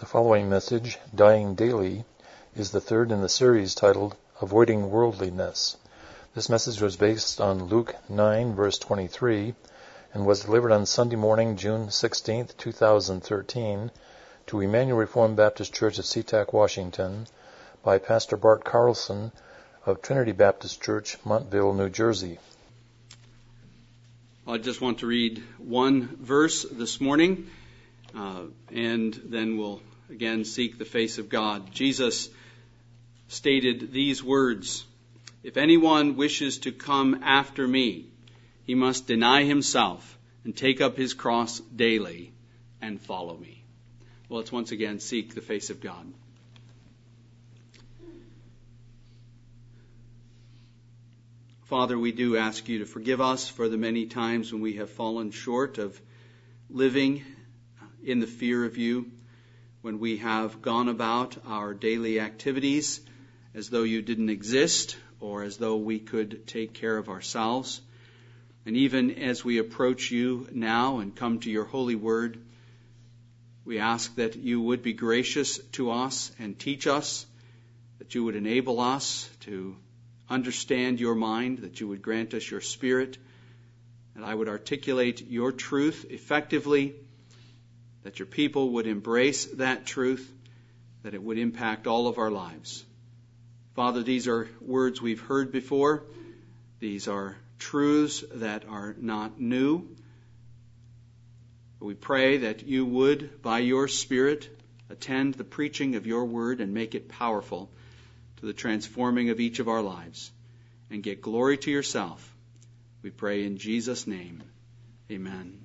The following message, Dying Daily, is the third in the series titled Avoiding Worldliness. This message was based on Luke 9, verse 23, and was delivered on Sunday morning, June 16, 2013, to Emmanuel Reformed Baptist Church of SeaTac, Washington, by Pastor Bart Carlson of Trinity Baptist Church, Montville, New Jersey. I just want to read one verse this morning, and then we'll again seek the face of God. Jesus stated these words, "If anyone wishes to come after me, he must deny himself and take up his cross daily and follow me." Well, let's once again seek the face of God. Father, we do ask you to forgive us for the many times when we have fallen short of living in the fear of you, when we have gone about our daily activities as though you didn't exist or as though we could take care of ourselves. And even as we approach you now and come to your holy word, we ask that you would be gracious to us and teach us, that you would enable us to understand your mind, that you would grant us your spirit, that I would articulate your truth effectively, that your people would embrace that truth, that it would impact all of our lives. Father, these are words we've heard before. These are truths that are not new. We pray that you would, by your Spirit, attend the preaching of your word and make it powerful to the transforming of each of our lives, and get glory to yourself. We pray in Jesus' name. Amen.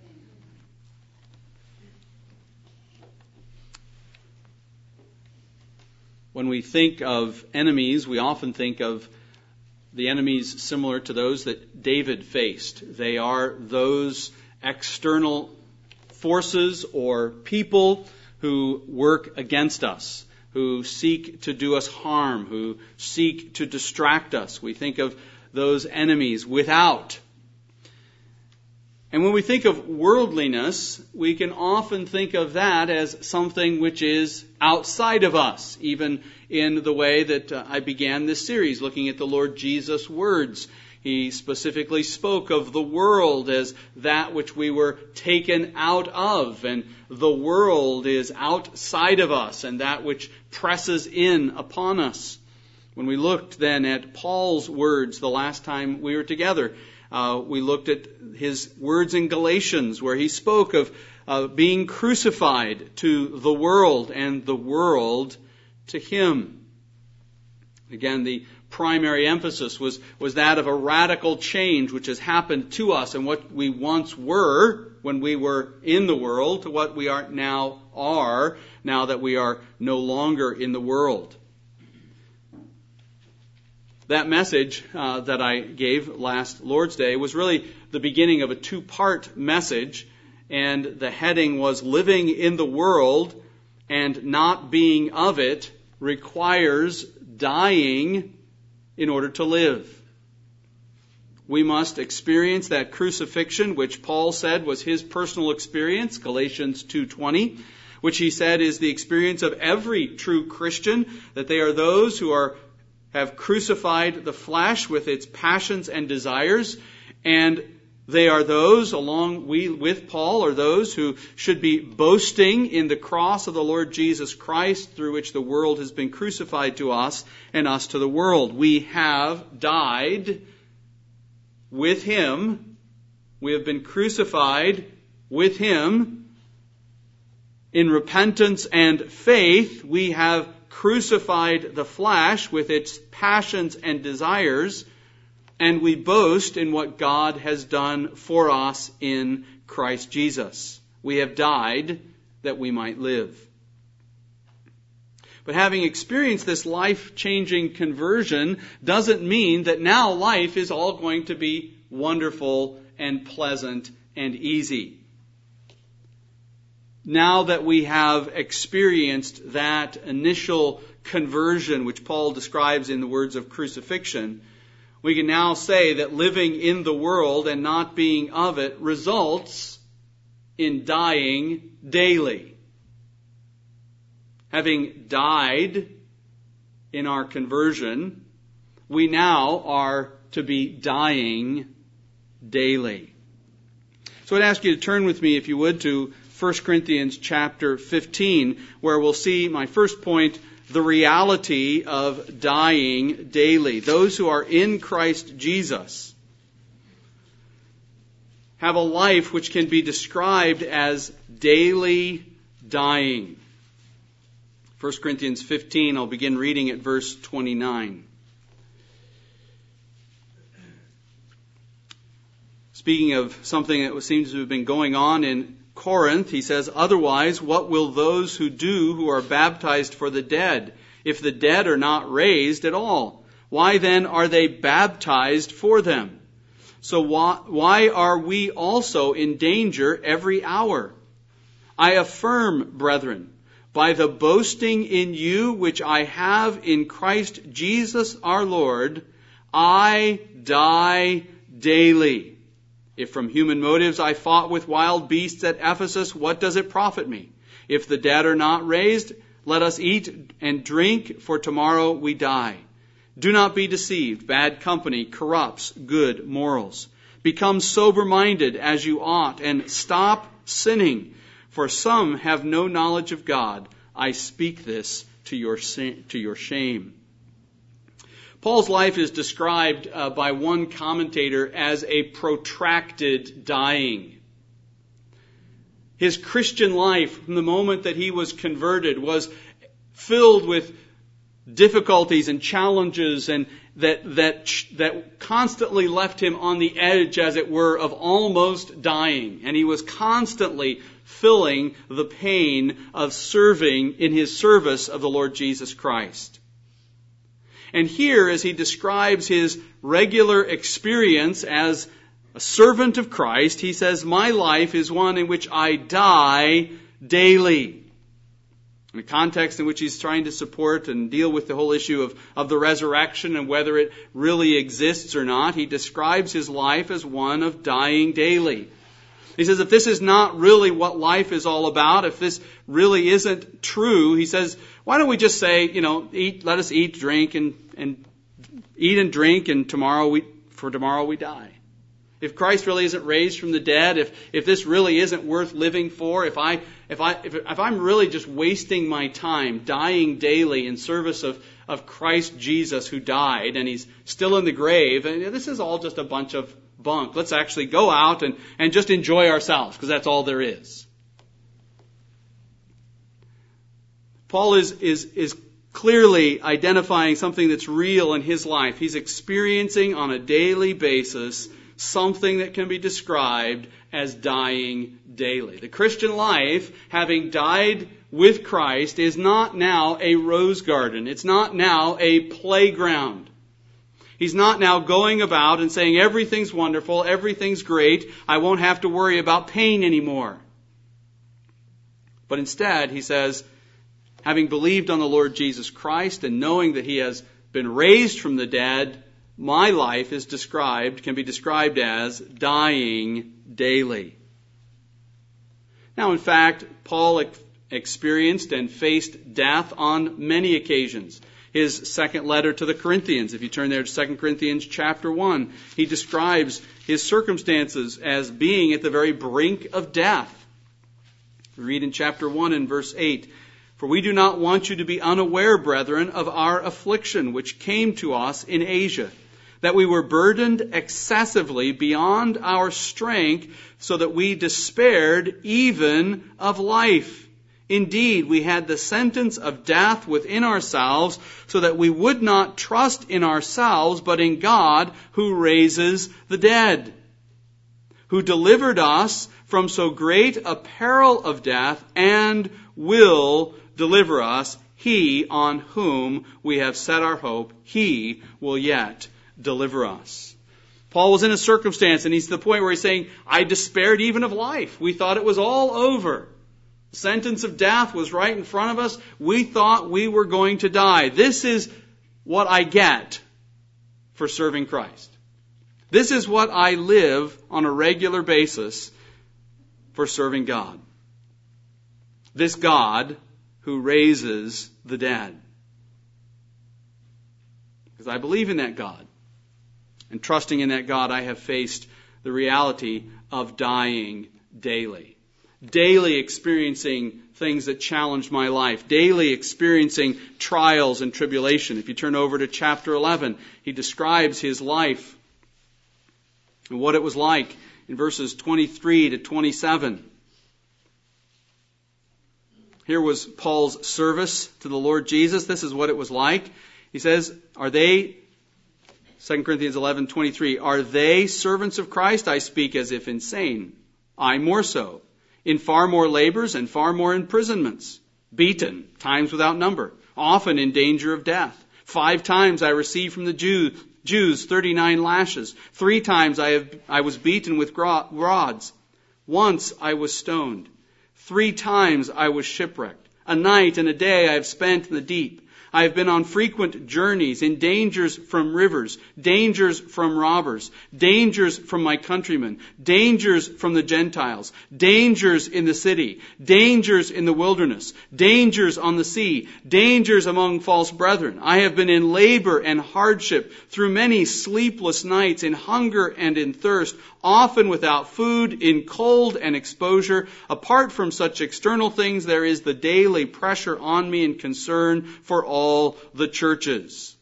When we think of enemies, we often think of the enemies similar to those that David faced. They are those external forces or people who work against us, who seek to do us harm, who seek to distract us. We think of those enemies without. And when we think of worldliness, we can often think of that as something which is outside of us, even in the way that I began this series, looking at the Lord Jesus' words. He specifically spoke of the world as that which we were taken out of, and the world is outside of us and that which presses in upon us. When we looked then at Paul's words the last time we were together, we looked at his words in Galatians where he spoke of being crucified to the world and the world to him. Again, the primary emphasis was that of a radical change which has happened to us and what we once were when we were in the world to what we are now that we are no longer in the world. That message that I gave last Lord's Day was really the beginning of a two-part message, and the heading was Living in the World and Not Being of It Requires Dying in order to live. We must experience that crucifixion, which Paul said was his personal experience, Galatians 2:20, which he said is the experience of every true Christian, that they are those who have crucified the flesh with its passions and desires, and they are those, along with Paul, are those who should be boasting in the cross of the Lord Jesus Christ, through which the world has been crucified to us and us to the world. We have died with him. We have been crucified with him. In repentance and faith, we have crucified the flesh with its passions and desires, and we boast in what God has done for us in Christ Jesus. We have died that we might live. But having experienced this life-changing conversion doesn't mean that now life is all going to be wonderful and pleasant and easy. Now that we have experienced that initial conversion, which Paul describes in the words of crucifixion, we can now say that living in the world and not being of it results in dying daily. Having died in our conversion, we now are to be dying daily. So I'd ask you to turn with me, if you would, to 1 Corinthians chapter 15, where we'll see my first point, the reality of dying daily. Those who are in Christ Jesus have a life which can be described as daily dying. 1 Corinthians 15, I'll begin reading at verse 29. Speaking of something that seems to have been going on in Corinth, he says, "Otherwise, what will those who do who are baptized for the dead, if the dead are not raised at all? Why then are they baptized for them? So why are we also in danger every hour? I affirm, brethren, by the boasting in you which I have in Christ Jesus our Lord, I die daily. If from human motives I fought with wild beasts at Ephesus, what does it profit me? If the dead are not raised, let us eat and drink, for tomorrow we die. Do not be deceived. Bad company corrupts good morals. Become sober-minded as you ought, and stop sinning. For some have no knowledge of God. I speak this to your shame." Paul's life is described by one commentator as a protracted dying. His Christian life, from the moment that he was converted, was filled with difficulties and challenges, and that constantly left him on the edge, as it were, of almost dying. And he was constantly feeling the pain of serving in his service of the Lord Jesus Christ. And here, as he describes his regular experience as a servant of Christ, he says, "My life is one in which I die daily." In the context in which he's trying to support and deal with the whole issue of the resurrection and whether it really exists or not, he describes his life as one of dying daily. He says, if this is not really what life is all about, if this really isn't true, he says, why don't we just say, let us eat, drink, and eat and drink, and tomorrow we die. If Christ really isn't raised from the dead, if this really isn't worth living for, if I'm really just wasting my time dying daily in service of Christ Jesus who died and he's still in the grave, and this is all just a bunch of bunk. Let's actually go out and just enjoy ourselves, because that's all there is. Paul is clearly identifying something that's real in his life. He's experiencing on a daily basis something that can be described as dying daily. The Christian life, having died with Christ, is not now a rose garden. It's not now a playground. He's not now going about and saying everything's wonderful, everything's great, I won't have to worry about pain anymore. But instead, he says, having believed on the Lord Jesus Christ and knowing that he has been raised from the dead, my life can be described as dying daily. Now, in fact, Paul experienced and faced death on many occasions. His second letter to the Corinthians, if you turn there to 2 Corinthians chapter 1, he describes his circumstances as being at the very brink of death. We read in chapter 1 and verse 8, "For we do not want you to be unaware, brethren, of our affliction which came to us in Asia, that we were burdened excessively beyond our strength, so that we despaired even of life. Indeed, we had the sentence of death within ourselves, so that we would not trust in ourselves, but in God who raises the dead, who delivered us from so great a peril of death, and will deliver us. He on whom we have set our hope, he will yet deliver us." Paul was in a circumstance, and he's to the point where he's saying, I despaired even of life. We thought it was all over. The sentence of death was right in front of us. We thought we were going to die. This is what I get for serving Christ. This is what I live on a regular basis for serving God. This God who raises the dead. Because I believe in that God. And trusting in that God, I have faced the reality of dying daily. Daily experiencing things that challenge my life. Daily experiencing trials and tribulation. If you turn over to chapter 11, he describes his life and what it was like in verses 23 to 27. Here was Paul's service to the Lord Jesus. This is what it was like. He says, are they, 2 Corinthians 11:23, are they servants of Christ? I speak as if insane. I more so. In far more labors and far more imprisonments. Beaten, times without number. Often in danger of death. 5 times I received from the Jews 39 lashes. 3 times I was beaten with rods. Once I was stoned. 3 times I was shipwrecked. A night and a day I have spent in the deep. I have been on frequent journeys, in dangers from rivers, dangers from robbers, dangers from my countrymen, dangers from the Gentiles, dangers in the city, dangers in the wilderness, dangers on the sea, dangers among false brethren. I have been in labor and hardship through many sleepless nights, in hunger and in thirst, often without food, in cold and exposure. Apart from such external things, there is the daily pressure on me and concern for all the churches.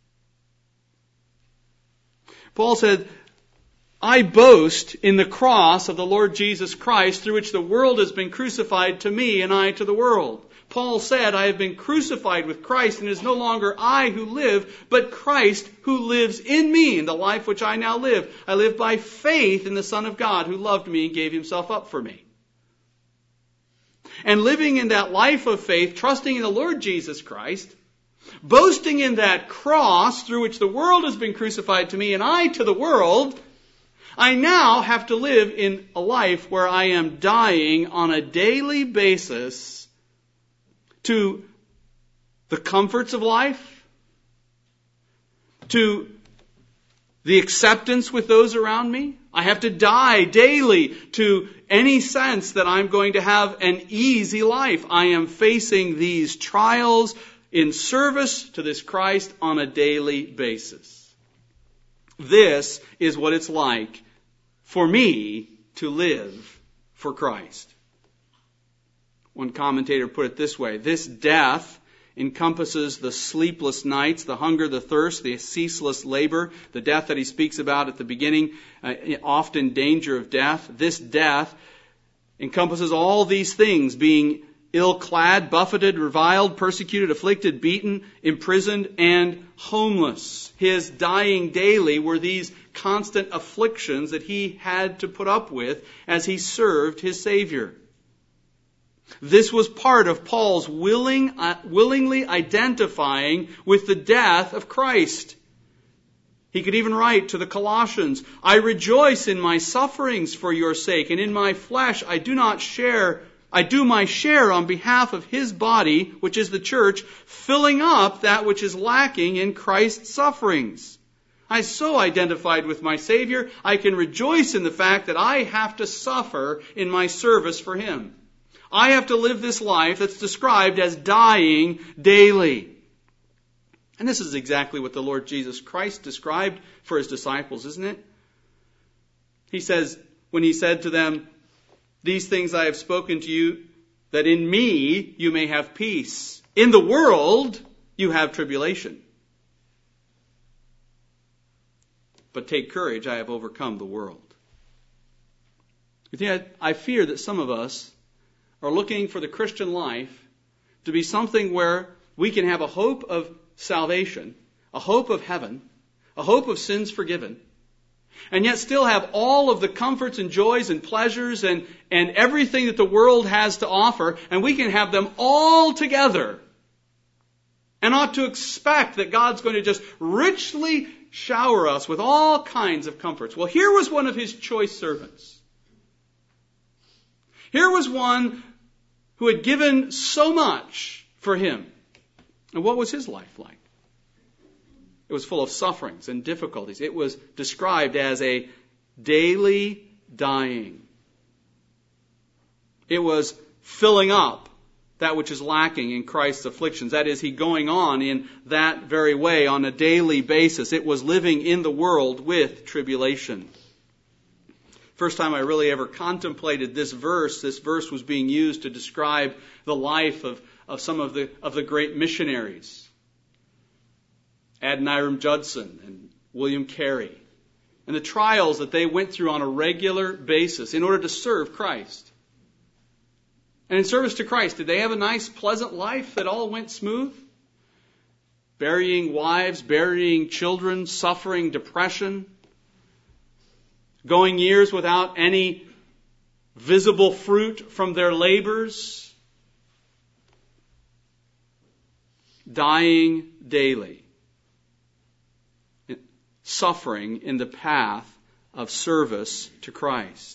Paul said, I boast in the cross of the Lord Jesus Christ, through which the world has been crucified to me and I to the world. Paul said, I have been crucified with Christ, and it is no longer I who live, but Christ who lives in me. In the life which I now live, I live by faith in the Son of God who loved me and gave himself up for me. And living in that life of faith, trusting in the Lord Jesus Christ, boasting in that cross through which the world has been crucified to me and I to the world, I now have to live in a life where I am dying on a daily basis to the comforts of life, to the acceptance with those around me. I have to die daily to any sense that I'm going to have an easy life. I am facing these trials in service to this Christ on a daily basis. This is what it's like for me to live for Christ. One commentator put it this way: this death encompasses the sleepless nights, the hunger, the thirst, the ceaseless labor, the death that he speaks about at the beginning, often danger of death. This death encompasses all these things: being ill-clad, buffeted, reviled, persecuted, afflicted, beaten, imprisoned, and homeless. His dying daily were these constant afflictions that he had to put up with as he served his Savior. This was part of Paul's willingly identifying with the death of Christ. He could even write to the Colossians, I rejoice in my sufferings for your sake, and in my flesh I do my share on behalf of his body, which is the church, filling up that which is lacking in Christ's sufferings. I so identified with my Savior, I can rejoice in the fact that I have to suffer in my service for him. I have to live this life that's described as dying daily. And this is exactly what the Lord Jesus Christ described for his disciples, isn't it? He says, when he said to them, these things I have spoken to you, that in me you may have peace. In the world you have tribulation. But take courage, I have overcome the world. I fear that some of us are looking for the Christian life to be something where we can have a hope of salvation, a hope of heaven, a hope of sins forgiven, and yet still have all of the comforts and joys and pleasures and everything that the world has to offer, and we can have them all together and ought to expect that God's going to just richly shower us with all kinds of comforts. Well, here was one of his choice servants. Here was one who had given so much for him. And what was his life like? It was full of sufferings and difficulties. It was described as a daily dying. It was filling up that which is lacking in Christ's afflictions. That is, he going on in that very way on a daily basis. It was living in the world with tribulation. First time I really ever contemplated this verse was being used to describe the life of some of the great missionaries. Adoniram Judson and William Carey. And the trials that they went through on a regular basis in order to serve Christ. And in service to Christ, did they have a nice, pleasant life that all went smooth? Burying wives, burying children, suffering depression, going years without any visible fruit from their labors, dying daily, suffering in the path of service to Christ.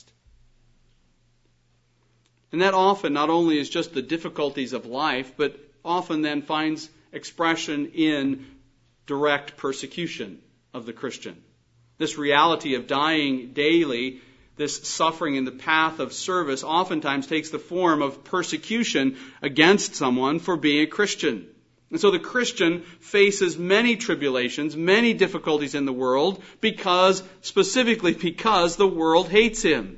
And that often not only is just the difficulties of life, but often then finds expression in direct persecution of the Christian. This reality of dying daily, this suffering in the path of service, oftentimes takes the form of persecution against someone for being a Christian. And so the Christian faces many tribulations, many difficulties in the world, specifically because the world hates him.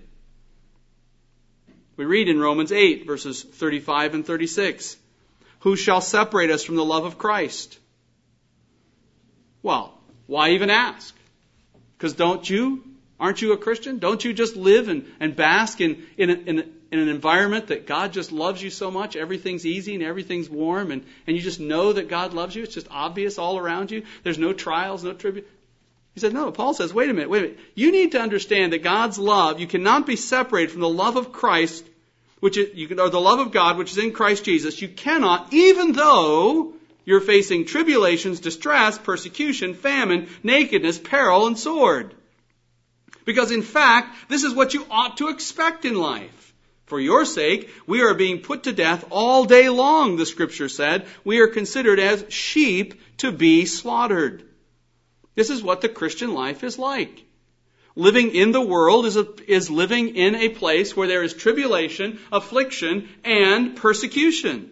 We read in Romans 8, verses 35 and 36, "Who shall separate us from the love of Christ?" Well, why even ask? Because aren't you a Christian? Don't you just live and bask in an environment that God just loves you so much? Everything's easy and everything's warm, and you just know that God loves you. It's just obvious all around you. There's no trials, no tribulation. He said, no. Paul says, wait a minute. You need to understand that God's love, you cannot be separated from the love of Christ, or the love of God, which is in Christ Jesus. You cannot, even though you're facing tribulations, distress, persecution, famine, nakedness, peril, and sword. Because in fact, this is what you ought to expect in life. For your sake, we are being put to death all day long, the Scripture said. We are considered as sheep to be slaughtered. This is what the Christian life is like. Living in the world is living in a place where there is tribulation, affliction, and persecution.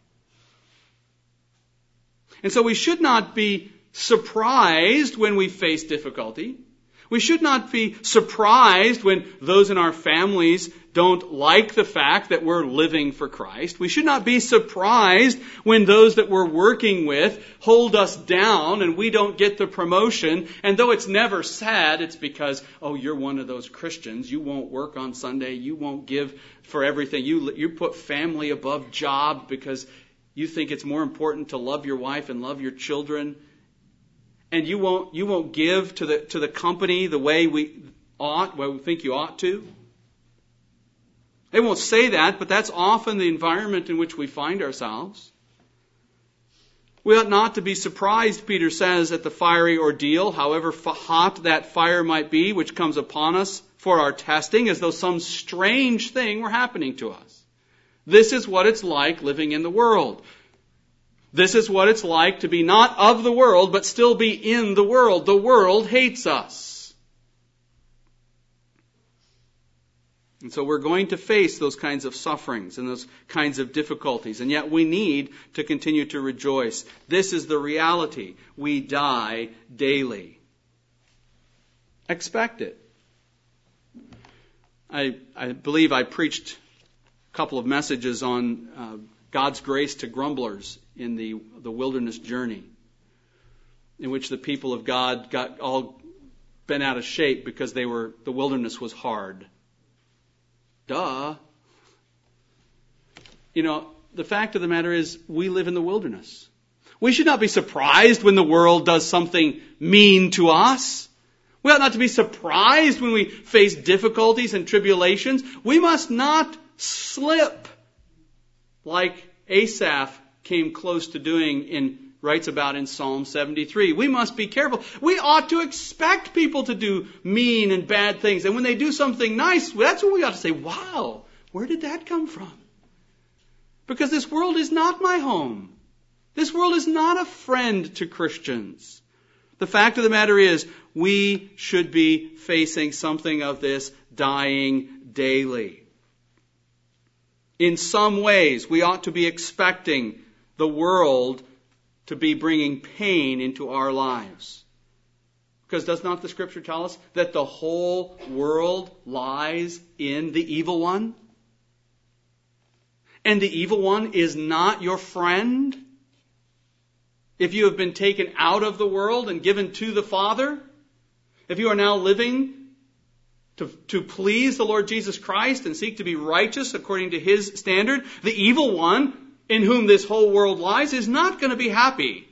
And so we should not be surprised when we face difficulty. We should not be surprised when those in our families don't like the fact that we're living for Christ. We should not be surprised when those that we're working with hold us down and we don't get the promotion. And though it's never sad, it's because, you're one of those Christians. You won't work on Sunday. You won't give for everything. You put family above job because you think it's more important to love your wife and love your children. And you won't give to the company the way we think you ought to. They won't say that, but that's often the environment in which we find ourselves. We ought not to be surprised, Peter says, at the fiery ordeal, however hot that fire might be, which comes upon us for our testing, as though some strange thing were happening to us. This is what it's like living in the world. This is what it's like to be not of the world, but still be in the world. The world hates us. And so we're going to face those kinds of sufferings and those kinds of difficulties. And yet we need to continue to rejoice. This is the reality. We die daily. Expect it. I believe I preached a couple of messages on God's grace to grumblers in the wilderness journey, in which the people of God got all bent out of shape because the wilderness was hard. Duh. The fact of the matter is we live in the wilderness. We should not be surprised when the world does something mean to us. We ought not to be surprised when we face difficulties and tribulations. We must not slip like Asaph came close to doing writes about in Psalm 73. We must be careful. We ought to expect people to do mean and bad things. And when they do something nice, that's when we ought to say, wow, where did that come from? Because this world is not my home. This world is not a friend to Christians. The fact of the matter is, we should be facing something of this dying daily. In some ways, we ought to be expecting the world to be bringing pain into our lives. Because does not the Scripture tell us that the whole world lies in the evil one? And the evil one is not your friend? If you have been taken out of the world and given to the Father, if you are now living to please the Lord Jesus Christ and seek to be righteous according to His standard, the evil one in whom this whole world lies is not going to be happy.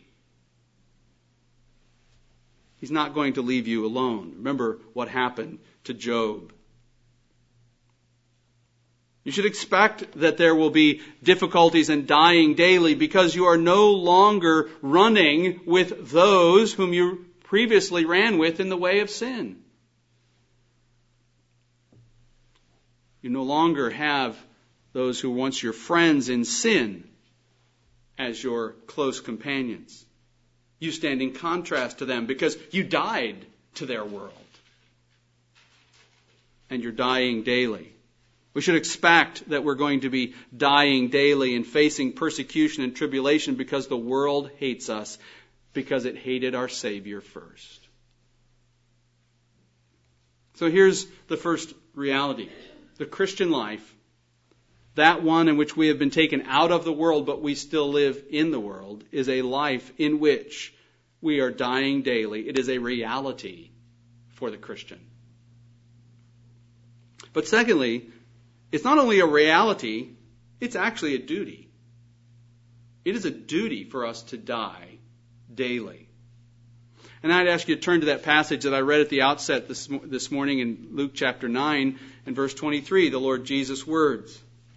He's not going to leave you alone. Remember what happened to Job. You should expect that there will be difficulties and dying daily because you are no longer running with those whom you previously ran with in the way of sin. You no longer have those who were once your friends in sin as your close companions. You stand in contrast to them because you died to their world. And you're dying daily. We should expect that we're going to be dying daily and facing persecution and tribulation because the world hates us, because it hated our Savior first. So here's the first reality. The Christian life, that one in which we have been taken out of the world but we still live in the world, is a life in which we are dying daily. It is a reality for the Christian. But secondly, it's not only a reality, it's actually a duty. It is a duty for us to die daily. And I'd ask you to turn to that passage that I read at the outset this morning in Luke chapter 9 and verse 23, the Lord Jesus' words.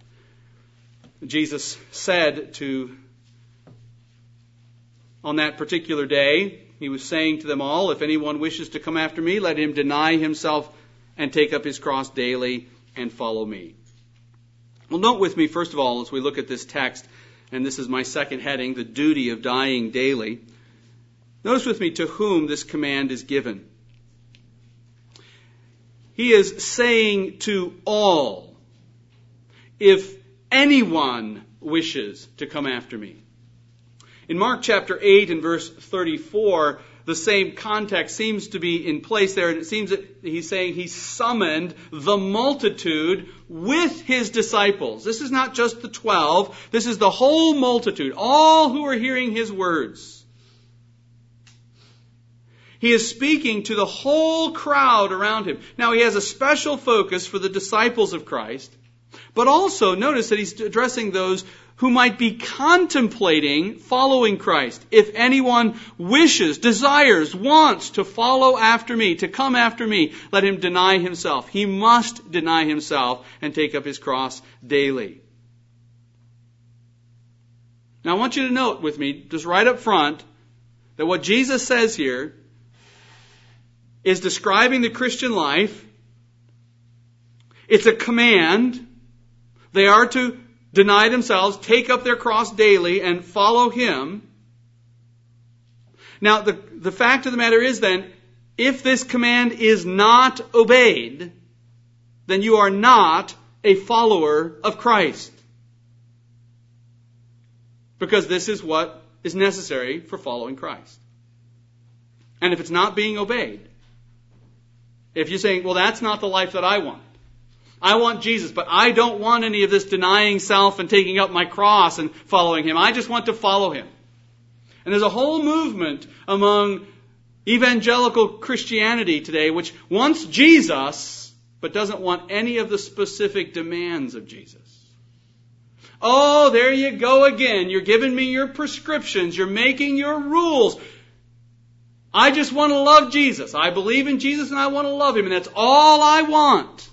Jesus said on that particular day, He was saying to them all, if anyone wishes to come after me, let him deny himself and take up his cross daily and follow me. Well, note with me, first of all, as we look at this text, and this is my second heading, the duty of dying daily. Notice with me to whom this command is given. He is saying to all, if anyone wishes to come after me. In Mark chapter 8 and verse 34, the same context seems to be in place there, and it seems that he's saying He summoned the multitude with His disciples. This is not just the 12, this is the whole multitude, all who are hearing His words. He is speaking to the whole crowd around Him. Now, He has a special focus for the disciples of Christ, but also notice that He's addressing those who might be contemplating following Christ. If anyone wishes, desires, wants to follow after me, to come after me, let him deny himself. He must deny himself and take up his cross daily. Now I want you to note with me, just right up front, that what Jesus says here is describing the Christian life. It's a command. They are to deny themselves, take up their cross daily, and follow Him. Now, the fact of the matter is then, if this command is not obeyed, then you are not a follower of Christ. Because this is what is necessary for following Christ. And if it's not being obeyed, if you're saying, well, that's not the life that I want. I want Jesus, but I don't want any of this denying self and taking up my cross and following Him. I just want to follow Him. And there's a whole movement among evangelical Christianity today which wants Jesus, but doesn't want any of the specific demands of Jesus. Oh, there you go again. You're giving me your prescriptions. You're making your rules. I just want to love Jesus. I believe in Jesus and I want to love Him, and that's all I want.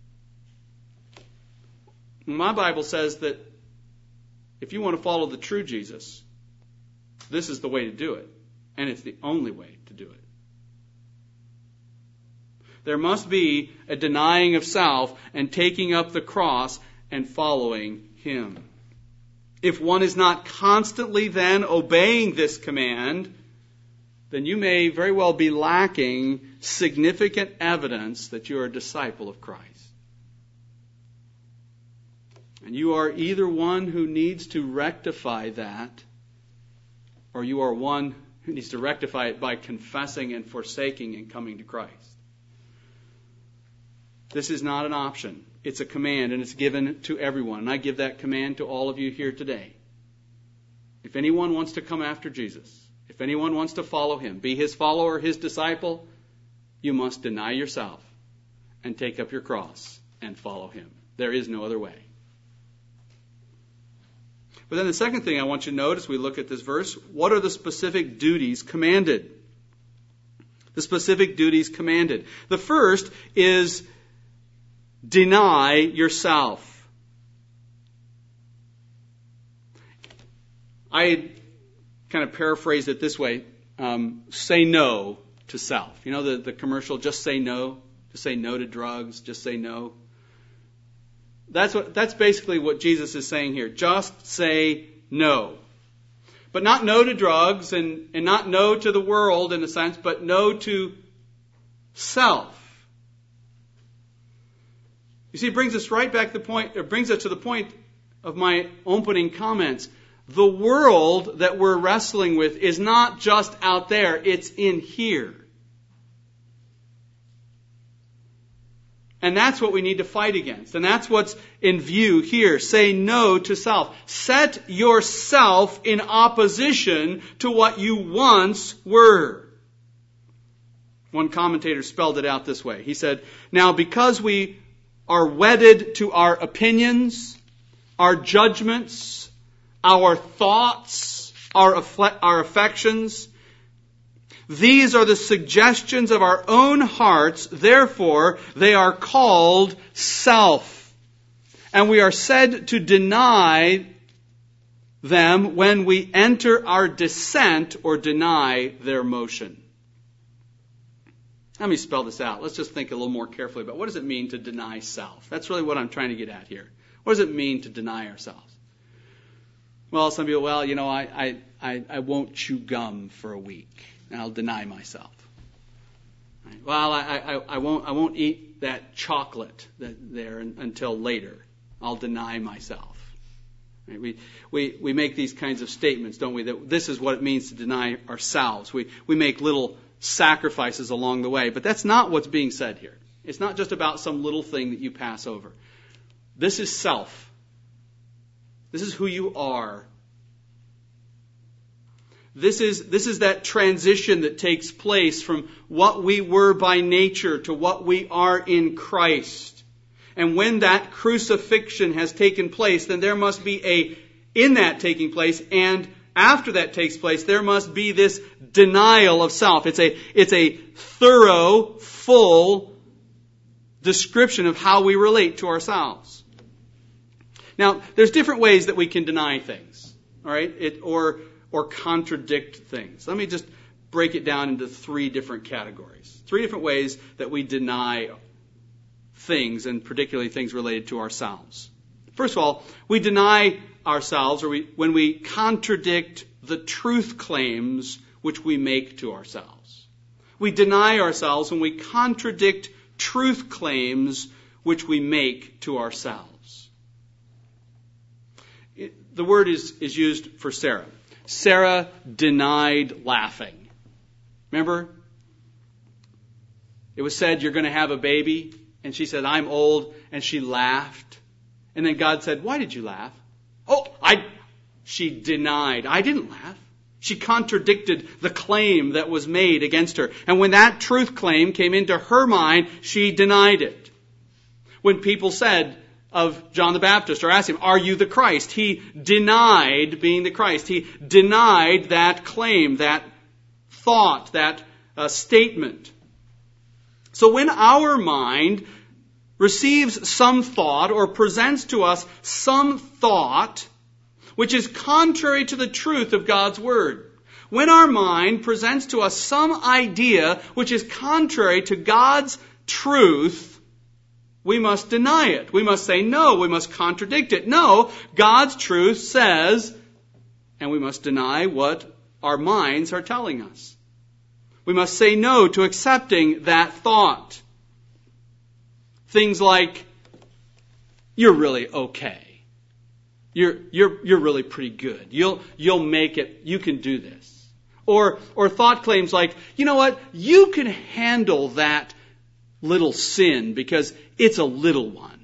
My Bible says that if you want to follow the true Jesus, this is the way to do it. And it's the only way to do it. There must be a denying of self and taking up the cross and following Him. If one is not constantly then obeying this command, then you may very well be lacking significant evidence that you're a disciple of Christ. And you are either one who needs to rectify that, or you are one who needs to rectify it by confessing and forsaking and coming to Christ. This is not an option. It's a command, and it's given to everyone. And I give that command to all of you here today. If anyone wants to come after Jesus, if anyone wants to follow him, be his follower, his disciple, you must deny yourself and take up your cross and follow him. There is no other way. But then the second thing I want you to note as we look at this verse, what are the specific duties commanded? The specific duties commanded. The first is deny yourself. I kind of paraphrased it this way. Say no to self. You know the commercial, just say no. Just say no to drugs. Just say no. That's basically what Jesus is saying here. Just say no. But not no to drugs and not no to the world in a sense, but no to self. You see, it brings us right back to the point, it brings us to the point of my opening comments. The world that we're wrestling with is not just out there, it's in here. And that's what we need to fight against. And that's what's in view here. Say no to self. Set yourself in opposition to what you once were. One commentator spelled it out this way. He said, now because we are wedded to our opinions, our judgments, our thoughts, our affections, these are the suggestions of our own hearts, therefore they are called self. And we are said to deny them when we enter our descent or deny their motion. Let me spell this out. Let's just think a little more carefully about what does it mean to deny self. That's really what I'm trying to get at here. What does it mean to deny ourselves? Well, some people, I won't chew gum for a week. And I'll deny myself. Right. Well, I won't eat that chocolate there until later. I'll deny myself. Right. We make these kinds of statements, don't we? That this is what it means to deny ourselves. We make little sacrifices along the way, but that's not what's being said here. It's not just about some little thing that you pass over. This is self. This is who you are. This is that transition that takes place from what we were by nature to what we are in Christ. And when that crucifixion has taken place, then there must be in that taking place, and after that takes place, there must be this denial of self. It's a thorough, full description of how we relate to ourselves. Now, there's different ways that we can deny things, all right? Or contradict things. Let me just break it down into three different categories. Three different ways that we deny things, and particularly things related to ourselves. First of all, we deny ourselves when we contradict the truth claims which we make to ourselves. We deny ourselves when we contradict truth claims which we make to ourselves. The word is used for Sarah. Sarah denied laughing. Remember? It was said, you're going to have a baby. And she said, I'm old. And she laughed. And then God said, why did you laugh? She denied. I didn't laugh. She contradicted the claim that was made against her. And when that truth claim came into her mind, she denied it. When people said of John the Baptist or asked him, are you the Christ? He denied being the Christ. He denied that claim, that thought, that statement. So when our mind receives some thought or presents to us some thought which is contrary to the truth of God's Word, when our mind presents to us some idea which is contrary to God's truth, we must deny it. We must say no. We must contradict it. No, God's truth says, and we must deny what our minds are telling us. We must say no to accepting that thought. Things like, you're really okay. You're really pretty good. You'll make it. You can do this. Or thought claims like, you know what? You can handle that little sin because it's a little one.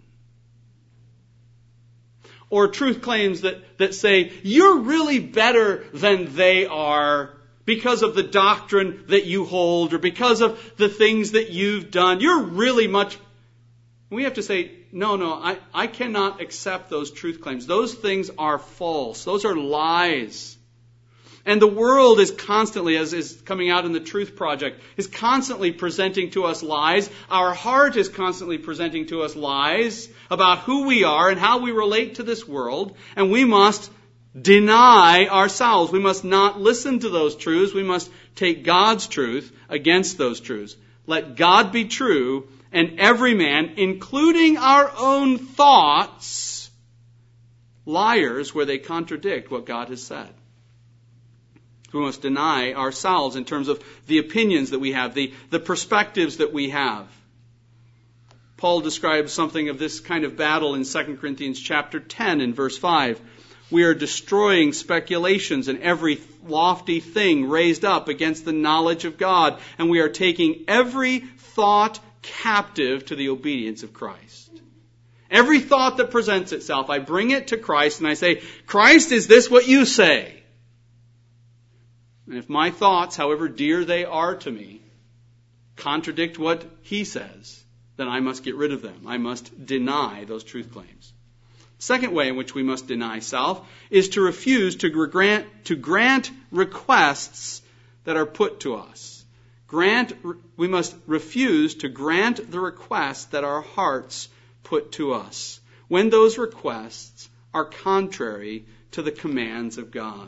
Or truth claims that say, you're really better than they are because of the doctrine that you hold or because of the things that you've done. You're really much... We have to say, no, I cannot accept those truth claims. Those things are false. Those are lies. And the world is constantly, as is coming out in the Truth Project, is constantly presenting to us lies. Our heart is constantly presenting to us lies about who we are and how we relate to this world. And we must deny ourselves. We must not listen to those truths. We must take God's truth against those truths. Let God be true and every man, including our own thoughts, liars where they contradict what God has said. We must deny ourselves in terms of the opinions that we have, the perspectives that we have. Paul describes something of this kind of battle in 2 Corinthians chapter 10 and verse 5. We are destroying speculations and every lofty thing raised up against the knowledge of God, and we are taking every thought captive to the obedience of Christ. Every thought that presents itself, I bring it to Christ and I say, Christ, is this what you say? And if my thoughts, however dear they are to me, contradict what He says, then I must get rid of them. I must deny those truth claims. Second way in which we must deny self is to refuse to grant requests that are put to us. We must refuse to grant the requests that our hearts put to us when those requests are contrary to the commands of God.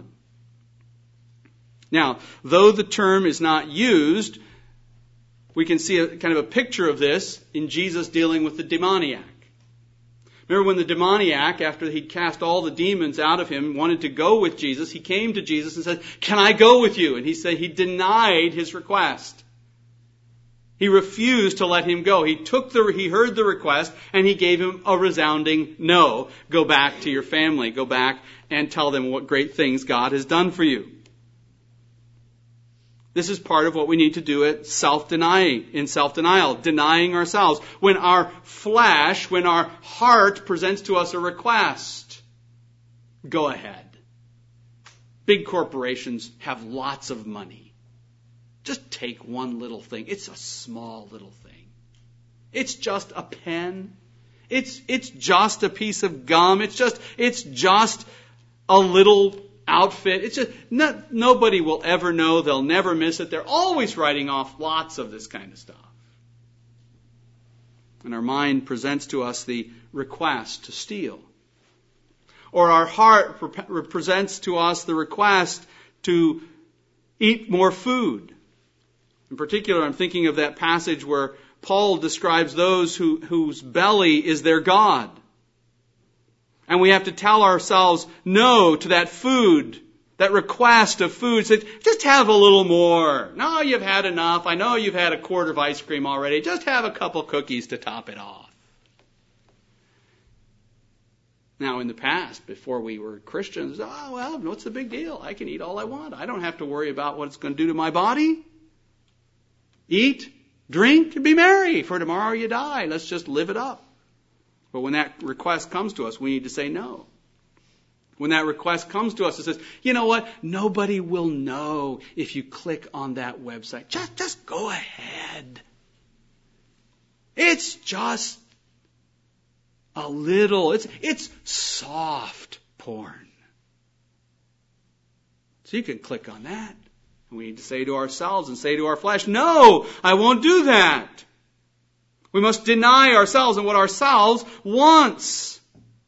Now, though the term is not used, we can see a kind of a picture of this in Jesus dealing with the demoniac. Remember when the demoniac, after he'd cast all the demons out of him, wanted to go with Jesus, he came to Jesus and said, "Can I go with you?" And he said he denied his request. He refused to let him go. He heard the request and he gave him a resounding no. Go back to your family. Go back and tell them what great things God has done for you. This is part of what we need to do in self-denial, denying ourselves. When our flesh, when our heart presents to us a request, go ahead. Big corporations have lots of money. Just take one little thing. It's a small little thing. It's just a pen. It's just a piece of gum. It's just a little outfit. It's just nobody will ever know. They'll never miss it. They're always writing off lots of this kind of stuff. And our mind presents to us the request to steal. Or our heart presents to us the request to eat more food. In particular, I'm thinking of that passage where Paul describes those whose belly is their God. And we have to tell ourselves no to that food, that request of food. Say, just have a little more. No, you've had enough. I know you've had a quart of ice cream already. Just have a couple cookies to top it off. Now, in the past, before we were Christians, what's the big deal? I can eat all I want. I don't have to worry about what it's going to do to my body. Eat, drink, and be merry, for tomorrow you die. Let's just live it up. But when that request comes to us, we need to say no. When that request comes to us, it says, you know what? Nobody will know if you click on that website. Just go ahead. It's just a little, it's soft porn. So you can click on that. And we need to say to ourselves and say to our flesh, no, I won't do that. We must deny ourselves and what ourselves wants.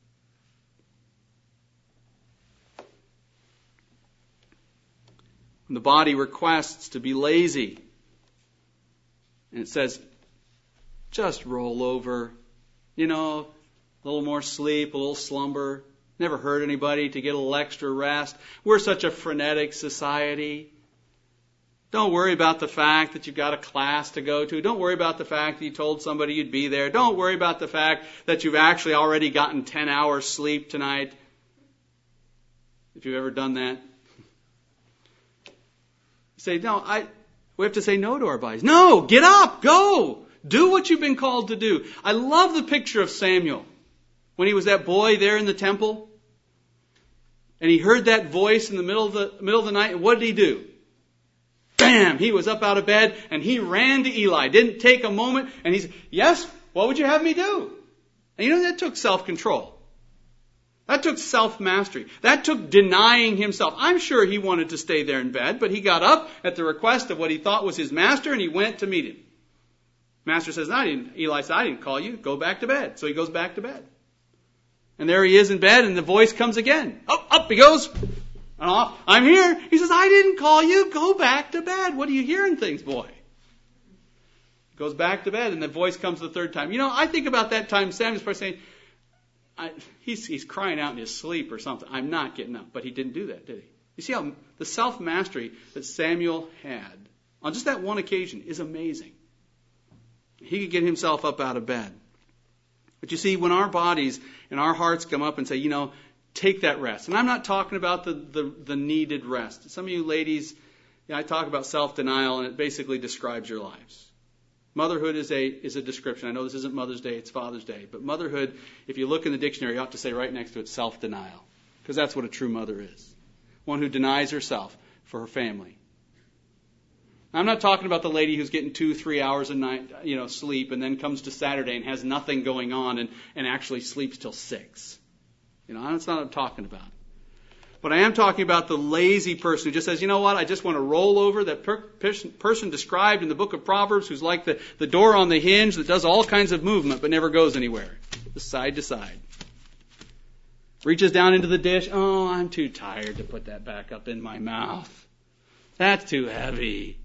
When the body requests to be lazy, and it says, just roll over, a little more sleep, a little slumber, never hurt anybody to get a little extra rest. We're such a frenetic society. Don't worry about the fact that you've got a class to go to. Don't worry about the fact that you told somebody you'd be there. Don't worry about the fact that you've actually already gotten 10 hours sleep tonight. If you've ever done that. You say, no, we have to say no to our bodies. No, get up, go. Do what you've been called to do. I love the picture of Samuel when he was that boy there in the temple. And he heard that voice in the middle of the night. And what did he do? Bam! He was up out of bed and he ran to Eli. Didn't take a moment. And he said, yes, what would you have me do? And that took self-control. That took self-mastery. That took denying himself. I'm sure he wanted to stay there in bed, but he got up at the request of what he thought was his master, and he went to meet him. Master says, Eli said, I didn't call you. Go back to bed. So he goes back to bed. And there he is in bed, and the voice comes again. Up he goes. And off. I'm here. He says, I didn't call you. Go back to bed. What are you hearing things, boy? Goes back to bed, and the voice comes the third time. I think about that time Samuel's probably saying, he's crying out in his sleep or something. I'm not getting up. But he didn't do that, did he? You see how the self-mastery that Samuel had on just that one occasion is amazing. He could get himself up out of bed. But you see, when our bodies and our hearts come up and say, take that rest. And I'm not talking about the needed rest. Some of you ladies, I talk about self-denial, and it basically describes your lives. Motherhood is a description. I know this isn't Mother's Day, it's Father's Day. But motherhood, if you look in the dictionary, you ought to say right next to it, self-denial. Because that's what a true mother is. One who denies herself for her family. I'm not talking about the lady who's getting 2-3 hours a night, sleep, and then comes to Saturday and has nothing going on and actually sleeps till 6. That's not what I'm talking about. But I am talking about the lazy person who just says, I just want to roll over. That person described in the book of Proverbs who's like the door on the hinge that does all kinds of movement but never goes anywhere. Just side to side. Reaches down into the dish. Oh, I'm too tired to put that back up in my mouth. That's too heavy.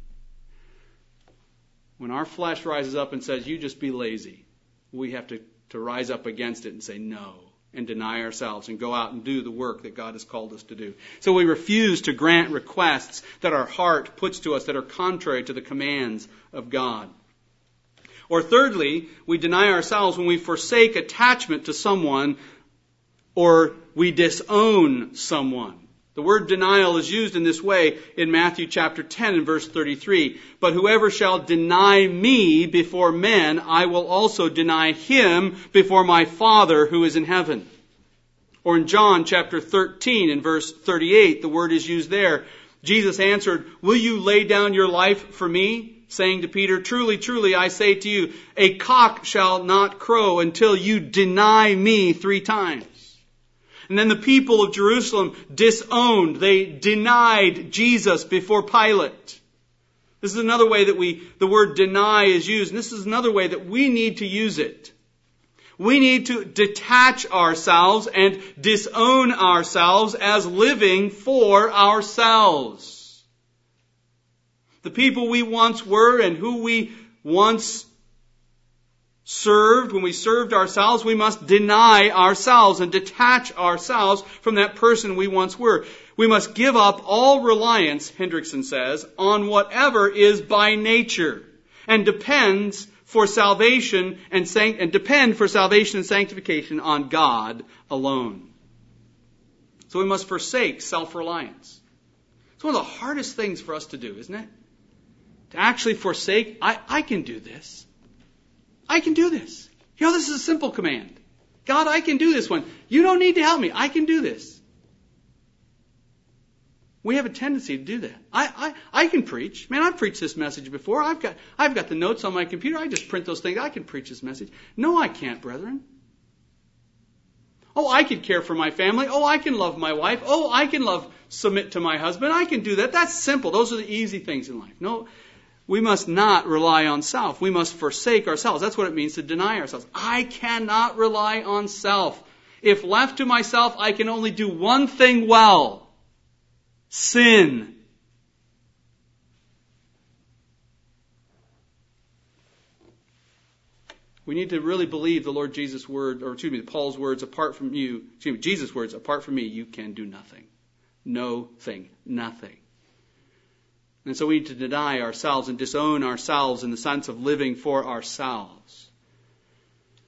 When our flesh rises up and says, you just be lazy, we have to rise up against it and say no. And deny ourselves and go out and do the work that God has called us to do. So we refuse to grant requests that our heart puts to us that are contrary to the commands of God. Or thirdly, we deny ourselves when we forsake attachment to someone or we disown someone. The word denial is used in this way in Matthew chapter 10 and verse 33. But whoever shall deny me before men, I will also deny him before my Father who is in heaven. Or in John chapter 13 and verse 38, the word is used there. Jesus answered, will you lay down your life for me? Saying to Peter, truly, truly, I say to you, a cock shall not crow until you deny me 3 times. And then the people of Jerusalem disowned. They denied Jesus before Pilate. This is another way that the word deny is used. And this is another way that we need to use it. We need to detach ourselves and disown ourselves as living for ourselves. The people we once were and who we once served, when we served ourselves, we must deny ourselves and detach ourselves from that person we once were. We must give up all reliance, Hendrickson says, on whatever is by nature and depend for salvation and sanctification on God alone. So we must forsake self-reliance. It's one of the hardest things for us to do, isn't it? To actually forsake, I can do this. I can do this. This is a simple command. God, I can do this one. You don't need to help me. I can do this. We have a tendency to do that. I can preach. Man, I've preached this message before. I've got the notes on my computer. I just print those things. I can preach this message. No, I can't, brethren. Oh, I can care for my family. Oh, I can love my wife. Oh, I can submit to my husband. I can do that. That's simple. Those are the easy things in life. No, we must not rely on self. We must forsake ourselves. That's what it means to deny ourselves. I cannot rely on self. If left to myself, I can only do one thing well. Sin. We need to really believe the Lord Jesus' word, Paul's words, Jesus' words, apart from me, you can do nothing. No thing. Nothing. And so we need to deny ourselves and disown ourselves in the sense of living for ourselves.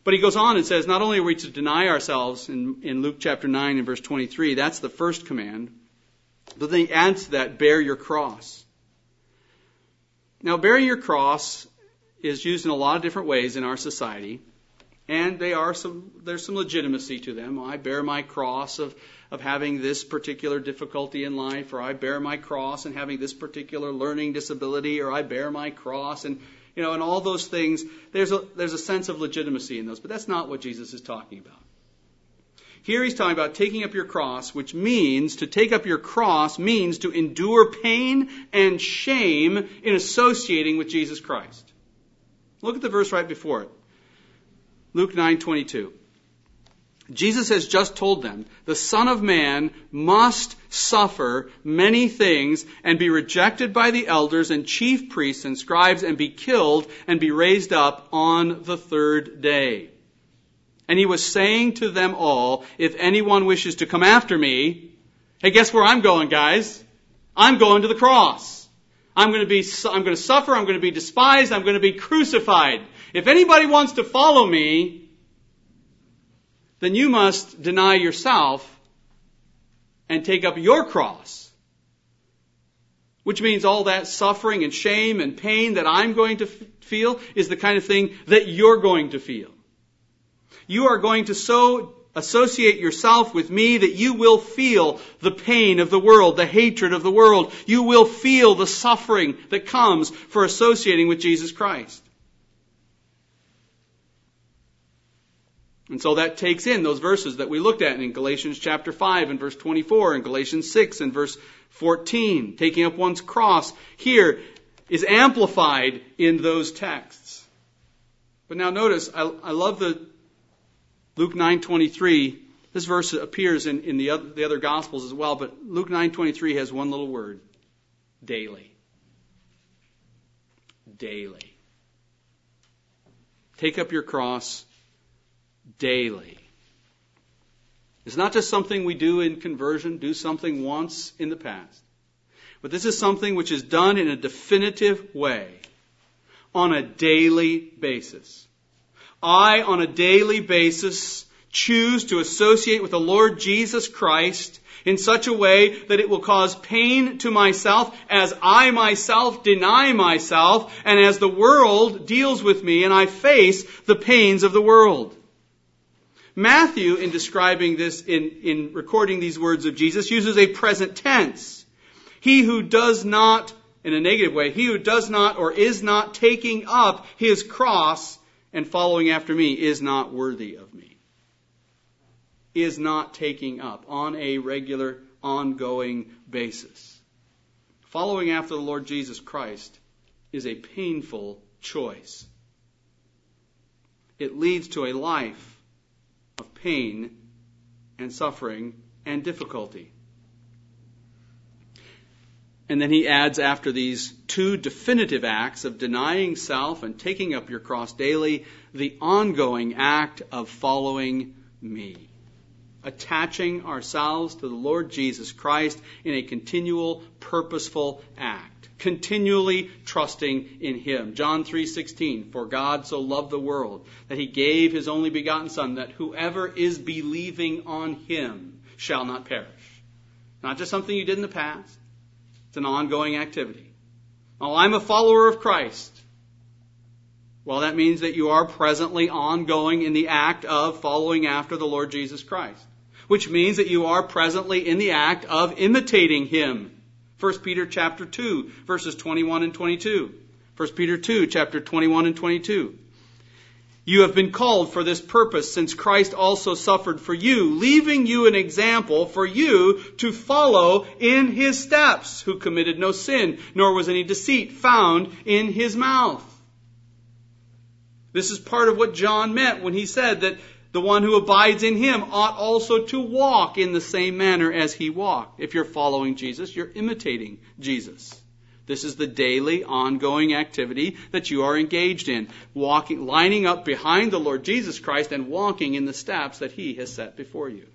But he goes on and says, not only are we to deny ourselves in Luke chapter 9 and verse 23, that's the first command, but then he adds to that, bear your cross. Now, bearing your cross is used in a lot of different ways in our society, and there's some legitimacy to them. I bear my cross of having this particular difficulty in life, or I bear my cross and having this particular learning disability, or I bear my cross and all those things. There's a sense of legitimacy in those, but that's not what Jesus is talking about. Here he's talking about taking up your cross, which means to take up your cross means to endure pain and shame in associating with Jesus Christ. Look at the verse right before it. Luke 9:22. Jesus has just told them, the Son of Man must suffer many things and be rejected by the elders and chief priests and scribes and be killed and be raised up on the third day. And he was saying to them all, if anyone wishes to come after me, hey, guess where I'm going, guys? I'm going to the cross. I'm going to suffer, I'm going to be despised, I'm going to be crucified. If anybody wants to follow me, then you must deny yourself and take up your cross. Which means all that suffering and shame and pain that I'm going to feel is the kind of thing that you're going to feel. You are going to so associate yourself with me that you will feel the pain of the world, the hatred of the world. You will feel the suffering that comes for associating with Jesus Christ. And so that takes in those verses that we looked at in Galatians chapter 5 and verse 24 and Galatians 6 and verse 14. Taking up one's cross here is amplified in those texts. But now notice, I love the Luke 9:23. This verse appears in the other Gospels as well, but Luke 9:23 has one little word. Daily. Daily. Take up your cross daily. It's not just something we do in conversion, do something once in the past. But this is something which is done in a definitive way, on a daily basis. I, on a daily basis, choose to associate with the Lord Jesus Christ in such a way that it will cause pain to myself as I myself deny myself and as the world deals with me and I face the pains of the world. Matthew, in describing this, in recording these words of Jesus, uses a present tense. He who does not, in a negative way, he who does not or is not taking up his cross and following after me is not worthy of me. Is not taking up on a regular, ongoing basis. Following after the Lord Jesus Christ is a painful choice. It leads to a life of pain and suffering and difficulty. And then he adds after these two definitive acts of denying self and taking up your cross daily, the ongoing act of following me. Attaching ourselves to the Lord Jesus Christ in a continual, purposeful act. Continually trusting in Him. John 3:16, for God so loved the world that He gave His only begotten Son, that whoever is believing on Him shall not perish. Not just something you did in the past. It's an ongoing activity. Oh, I'm a follower of Christ. Well, that means that you are presently ongoing in the act of following after the Lord Jesus Christ. Which means that you are presently in the act of imitating Him. 1 Peter chapter 2, verses 21 and 22. 1 Peter 2, chapter 21 and 22. You have been called for this purpose, since Christ also suffered for you, leaving you an example for you to follow in His steps, who committed no sin, nor was any deceit found in His mouth. This is part of what John meant when he said that the one who abides in Him ought also to walk in the same manner as He walked. If you're following Jesus, you're imitating Jesus. This is the daily, ongoing activity that you are engaged in. Walking, lining up behind the Lord Jesus Christ and walking in the steps that He has set before you.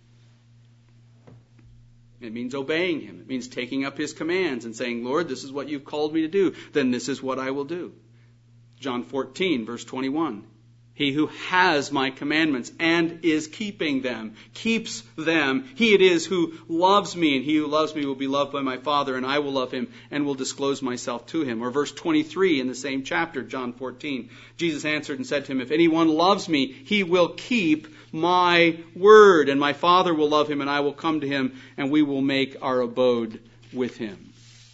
It means obeying Him. It means taking up His commands and saying, Lord, this is what you've called me to do. Then this is what I will do. John 14, verse 21. He who has my commandments and is keeping them, keeps them, he it is who loves me, and he who loves me will be loved by my Father, and I will love him and will disclose myself to him. Or verse 23 in the same chapter, John 14. Jesus answered and said to him, if anyone loves me, he will keep my word, and my Father will love him, and I will come to him, and we will make our abode with him.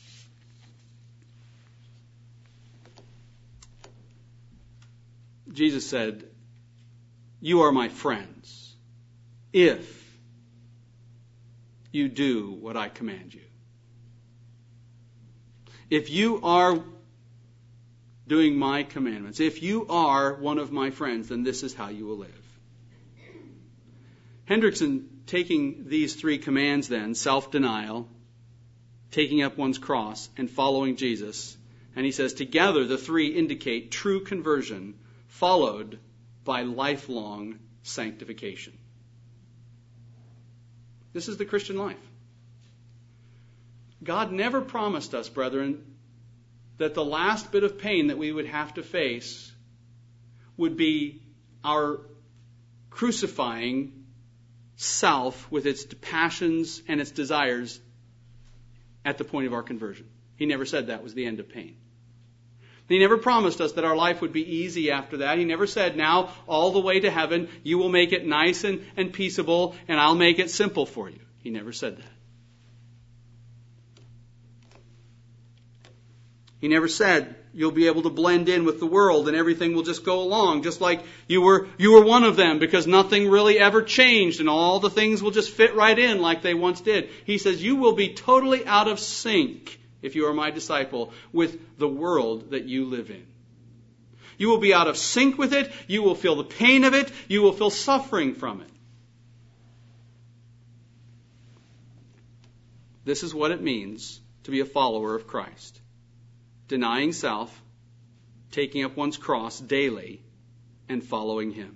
Jesus said, you are my friends if you do what I command you. If you are doing my commandments, if you are one of my friends, then this is how you will live. Hendrickson, taking these three commands then, self-denial, taking up one's cross, and following Jesus, and he says, together the three indicate true conversion followed by lifelong sanctification. This is the Christian life. God never promised us, brethren, that the last bit of pain that we would have to face would be our crucifying self with its passions and its desires at the point of our conversion. He never said that was the end of pain. He never promised us that our life would be easy after that. He never said, now, all the way to heaven, you will make it nice and peaceable, and I'll make it simple for you. He never said that. He never said, you'll be able to blend in with the world and everything will just go along, just like you were one of them, because nothing really ever changed and all the things will just fit right in like they once did. He says, you will be totally out of sync, if you are my disciple, with the world that you live in. You will be out of sync with it. You will feel the pain of it. You will feel suffering from it. This is what it means to be a follower of Christ. Denying self, taking up one's cross daily, and following him.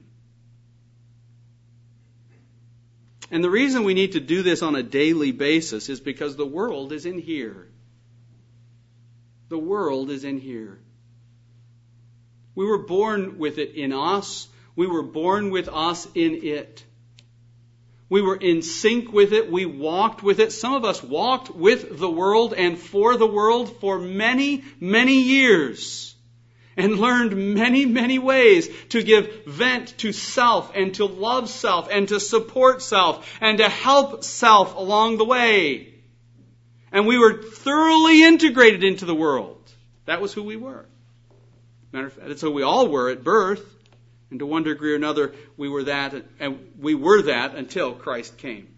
And the reason we need to do this on a daily basis is because the world is in here. The world is in here. We were born with it in us. We were born with us in it. We were in sync with it. We walked with it. Some of us walked with the world and for the world for many, many years and learned many, many ways to give vent to self and to love self and to support self and to help self along the way. And we were thoroughly integrated into the world. That was who we were. Matter of fact, that's who we all were at birth. And to one degree or another, we were that, and we were that until Christ came.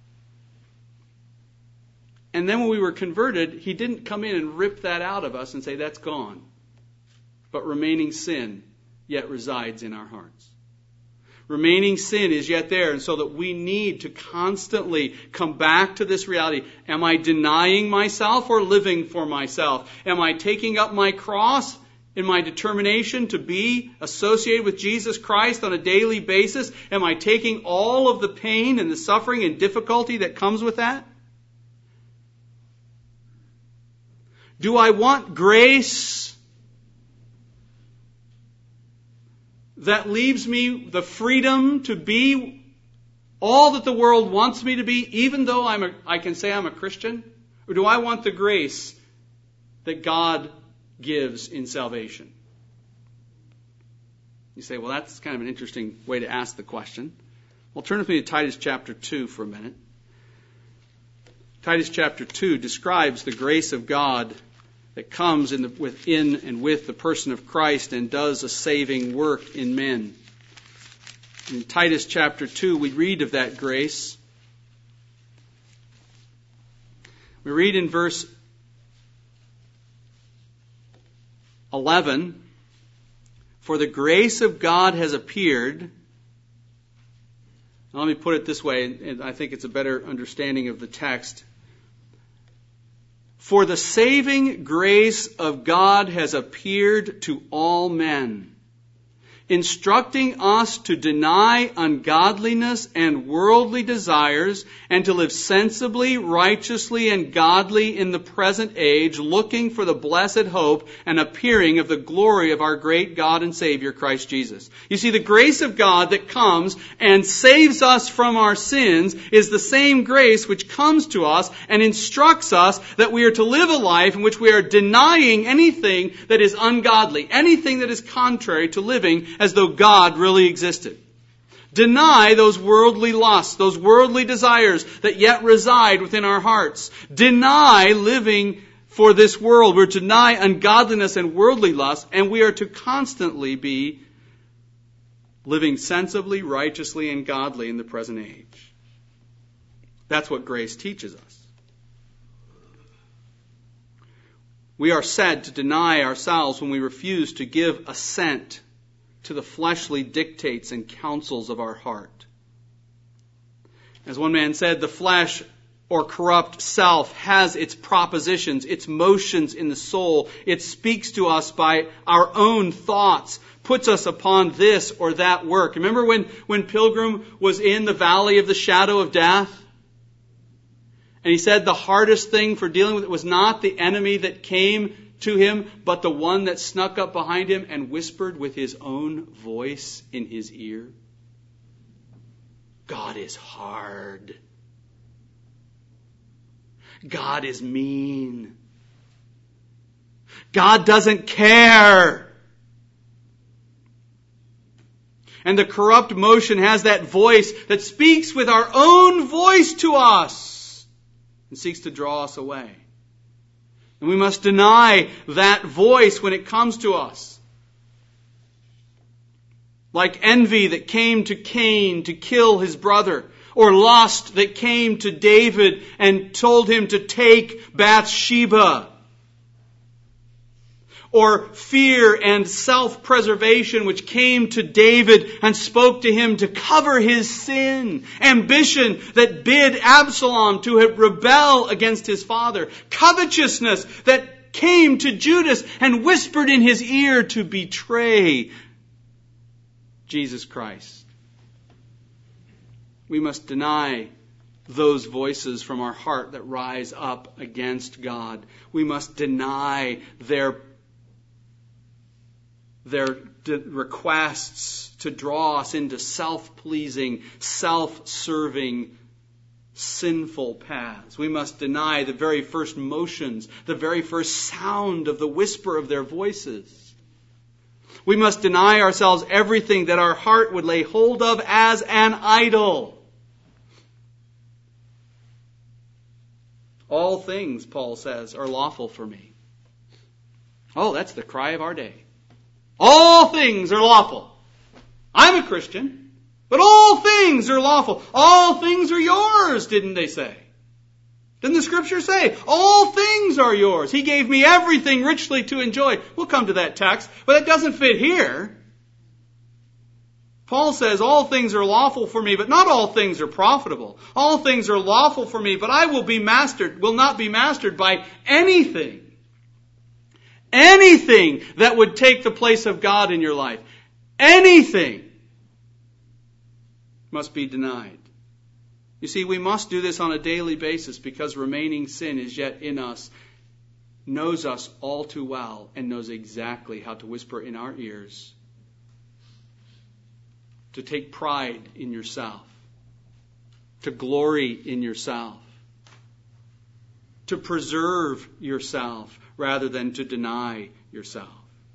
And then when we were converted, He didn't come in and rip that out of us and say, that's gone. But remaining sin yet resides in our hearts. Remaining sin is yet there, and so that we need to constantly come back to this reality. Am I denying myself or living for myself? Am I taking up my cross in my determination to be associated with Jesus Christ on a daily basis? Am I taking all of the pain and the suffering and difficulty that comes with that? Do I want grace that leaves me the freedom to be all that the world wants me to be, even though I can say I'm a Christian? Or do I want the grace that God gives in salvation? You say, well, that's kind of an interesting way to ask the question. Well, turn with me to Titus chapter 2 for a minute. Titus chapter 2 describes the grace of God that comes within and with the person of Christ and does a saving work in men. In Titus chapter 2, we read of that grace. We read in verse 11, for the grace of God has appeared. Now, let me put it this way, and I think it's a better understanding of the text. For the saving grace of God has appeared to all men, instructing us to deny ungodliness and worldly desires and to live sensibly, righteously, and godly in the present age, looking for the blessed hope and appearing of the glory of our great God and Savior, Christ Jesus. You see, the grace of God that comes and saves us from our sins is the same grace which comes to us and instructs us that we are to live a life in which we are denying anything that is ungodly, anything that is contrary to living as though God really existed. Deny those worldly lusts, those worldly desires that yet reside within our hearts. Deny living for this world. We're to deny ungodliness and worldly lust, and we are to constantly be living sensibly, righteously, and godly in the present age. That's what grace teaches us. We are said to deny ourselves when we refuse to give assent to the fleshly dictates and counsels of our heart. As one man said, the flesh or corrupt self has its propositions, its motions in the soul. It speaks to us by our own thoughts, puts us upon this or that work. Remember when Pilgrim was in the valley of the shadow of death? And he said the hardest thing for dealing with it was not the enemy that came to him, but the one that snuck up behind him and whispered with his own voice in his ear. God is hard. God is mean. God doesn't care. And the corrupt motion has that voice that speaks with our own voice to us and seeks to draw us away. And we must deny that voice when it comes to us. Like envy that came to Cain to kill his brother, or lust that came to David and told him to take Bathsheba, or fear and self-preservation which came to David and spoke to him to cover his sin. Ambition that bid Absalom to rebel against his father. Covetousness that came to Judas and whispered in his ear to betray Jesus Christ. We must deny those voices from our heart that rise up against God. We must deny their requests to draw us into self-pleasing, self-serving, sinful paths. We must deny the very first motions, the very first sound of the whisper of their voices. We must deny ourselves everything that our heart would lay hold of as an idol. All things, Paul says, are lawful for me. Oh, that's the cry of our day. All things are lawful. I'm a Christian, but all things are lawful. All things are yours, didn't they say? Didn't the Scripture say, all things are yours? He gave me everything richly to enjoy. We'll come to that text, but it doesn't fit here. Paul says, all things are lawful for me, but not all things are profitable. All things are lawful for me, but I will not be mastered by anything. Anything that would take the place of God in your life. Anything must be denied. You see, we must do this on a daily basis because remaining sin is yet in us, knows us all too well, and knows exactly how to whisper in our ears. To take pride in yourself. To glory in yourself. To preserve yourself rather than to deny yourself.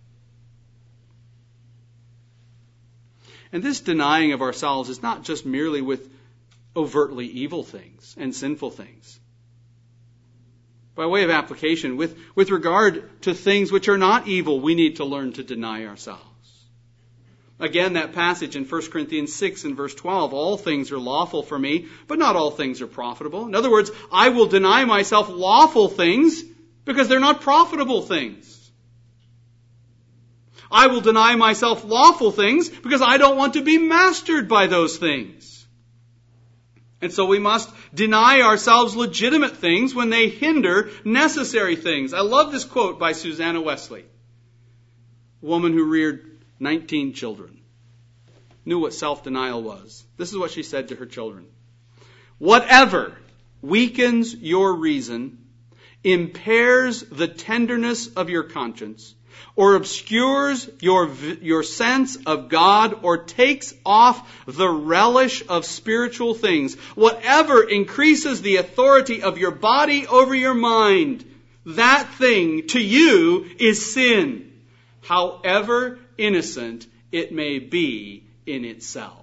And this denying of ourselves is not just merely with overtly evil things and sinful things. By way of application, with regard to things which are not evil, we need to learn to deny ourselves. Again, that passage in 1 Corinthians 6 and verse 12, all things are lawful for me, but not all things are profitable. In other words, I will deny myself lawful things because they're not profitable things. I will deny myself lawful things because I don't want to be mastered by those things. And so we must deny ourselves legitimate things when they hinder necessary things. I love this quote by Susanna Wesley, a woman who reared 19 children. knew what self-denial was. This is what she said to her children. Whatever weakens your reason, impairs the tenderness of your conscience, or obscures your sense of God, or takes off the relish of spiritual things, whatever increases the authority of your body over your mind, that thing to you is sin, however innocent it may be in itself.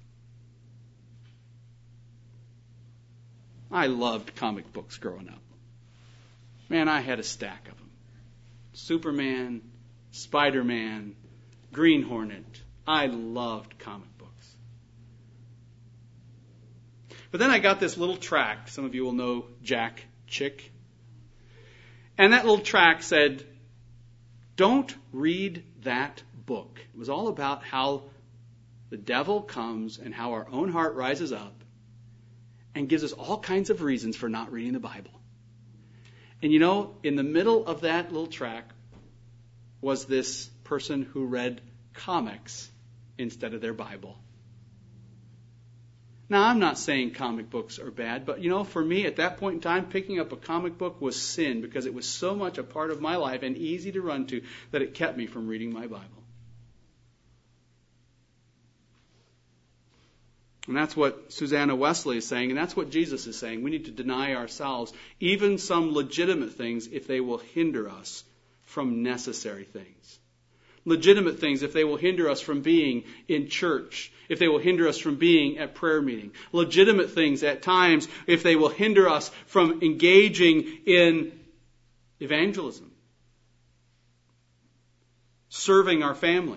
I loved comic books growing up. Man, I had a stack of them. Superman, Spider-Man, Green Hornet. I loved comic books. But then I got this little tract. Some of you will know Jack Chick. And that little tract said, don't read that book. It was all about how the devil comes and how our own heart rises up and gives us all kinds of reasons for not reading the Bible. And you know, in the middle of that little tract was this person who read comics instead of their Bible. Now, I'm not saying comic books are bad, but you know, for me at that point in time, picking up a comic book was sin because it was so much a part of my life and easy to run to that it kept me from reading my Bible. And that's what Susanna Wesley is saying, and that's what Jesus is saying. We need to deny ourselves even some legitimate things if they will hinder us from necessary things. Legitimate things if they will hinder us from being in church, if they will hinder us from being at prayer meeting. Legitimate things at times if they will hinder us from engaging in evangelism, serving our family.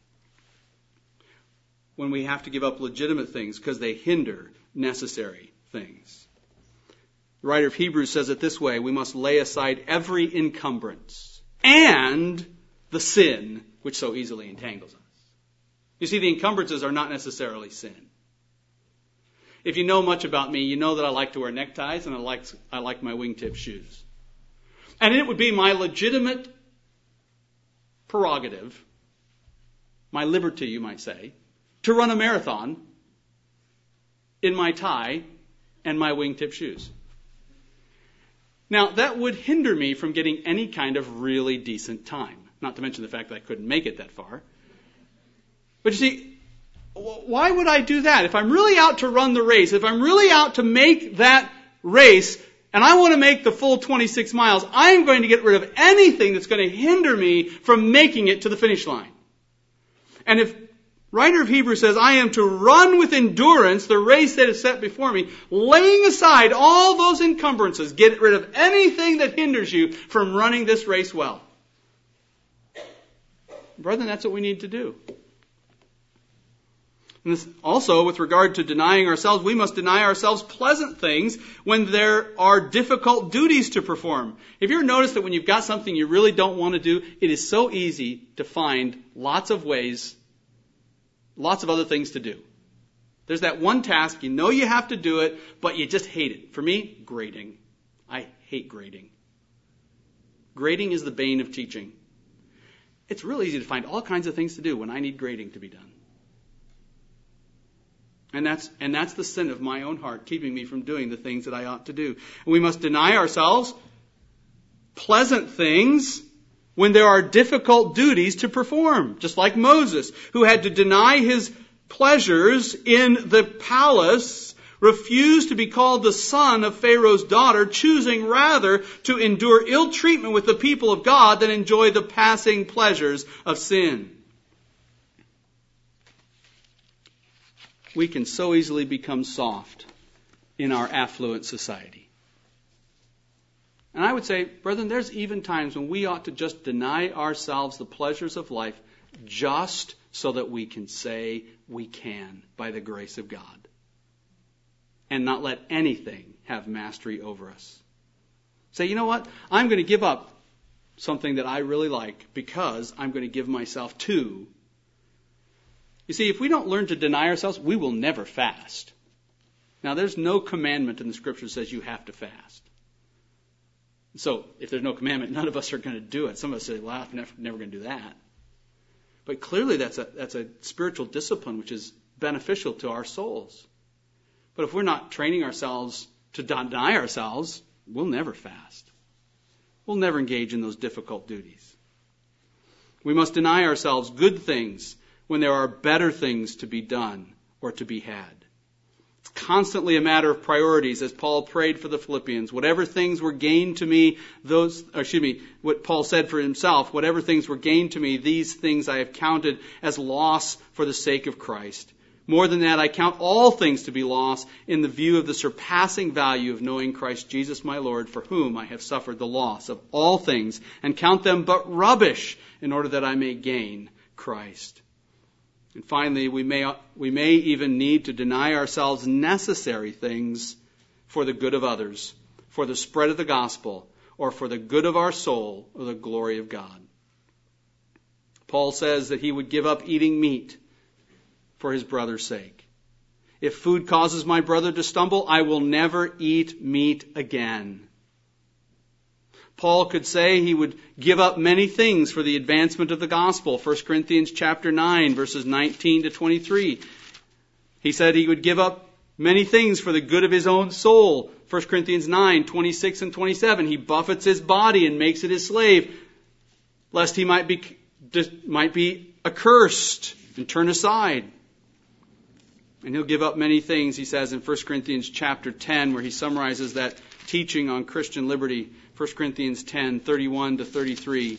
When we have to give up legitimate things because they hinder necessary things. The writer of Hebrews says it this way: we must lay aside every encumbrance and the sin which so easily entangles us. You see, the encumbrances are not necessarily sin. If you know much about me, you know that I like to wear neckties and I like my wingtip shoes. And it would be my legitimate prerogative, my liberty, you might say, to run a marathon in my tie and my wingtip shoes. Now, that would hinder me from getting any kind of really decent time. Not to mention the fact that I couldn't make it that far. But you see, why would I do that? If I'm really out to run the race, if I'm really out to make that race, and I want to make the full 26 miles, I am going to get rid of anything that's going to hinder me from making it to the finish line. And if writer of Hebrews says, I am to run with endurance the race that is set before me, laying aside all those encumbrances, get rid of anything that hinders you from running this race well. Brethren, that's what we need to do. And this, also, with regard to denying ourselves, we must deny ourselves pleasant things when there are difficult duties to perform. If you ever noticed that when you've got something you really don't want to do, it is so easy to find lots of ways, lots of other things to do. There's that one task, you know you have to do it, but you just hate it. For me, grading. I hate grading. Grading is the bane of teaching. It's really easy to find all kinds of things to do when I need grading to be done. And that's the sin of my own heart, keeping me from doing the things that I ought to do. And we must deny ourselves pleasant things when there are difficult duties to perform. Just like Moses, who had to deny his pleasures in the palace, refused to be called the son of Pharaoh's daughter, choosing rather to endure ill treatment with the people of God than enjoy the passing pleasures of sin. We can so easily become soft in our affluent society. And I would say, brethren, there's even times when we ought to just deny ourselves the pleasures of life just so that we can say we can by the grace of God. And not let anything have mastery over us. Say, you know what? I'm going to give up something that I really like because I'm going to give myself to. You see, if we don't learn to deny ourselves, we will never fast. Now, there's no commandment in the Scripture that says you have to fast. So, if there's no commandment, none of us are going to do it. Some of us say, well, I'm never going to do that. But clearly that's a spiritual discipline which is beneficial to our souls. But if we're not training ourselves to deny ourselves, we'll never fast. We'll never engage in those difficult duties. We must deny ourselves good things when there are better things to be done or to be had. It's constantly a matter of priorities, as Paul prayed for the Philippians. Whatever things were gained to me, what Paul said for himself, whatever things were gained to me, these things I have counted as loss for the sake of Christ. More than that, I count all things to be loss in the view of the surpassing value of knowing Christ Jesus my Lord, for whom I have suffered the loss of all things, and count them but rubbish in order that I may gain Christ. And finally, we may even need to deny ourselves necessary things for the good of others, for the spread of the gospel, or for the good of our soul, or the glory of God. Paul says that he would give up eating meat for his brother's sake. If food causes my brother to stumble, I will never eat meat again. Paul could say he would give up many things for the advancement of the gospel. 1 Corinthians chapter 9, verses 19 to 23. He said he would give up many things for the good of his own soul. 1 Corinthians 9, 26 and 27. He buffets his body and makes it his slave, lest he might be accursed and turn aside. And he'll give up many things, he says in 1 Corinthians chapter 10, where he summarizes that teaching on Christian liberty. 1 Corinthians 10, 31 to 33.